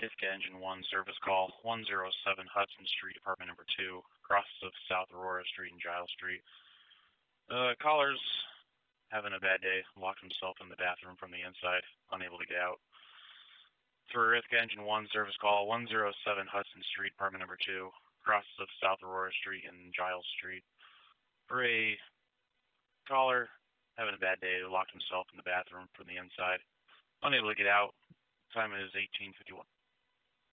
Ithaca Engine 1 service call, 107 Hudson Street, apartment number 2, across of South Aurora Street and Giles Street. Caller's having a bad day, locked himself in the bathroom from the inside, unable to get out. For Ithaca Engine 1 service call, 107 Hudson Street, apartment number 2, across of South Aurora Street and Giles Street. For a caller having a bad day, locked himself in the bathroom from the inside, unable to get out. Time is 18:51.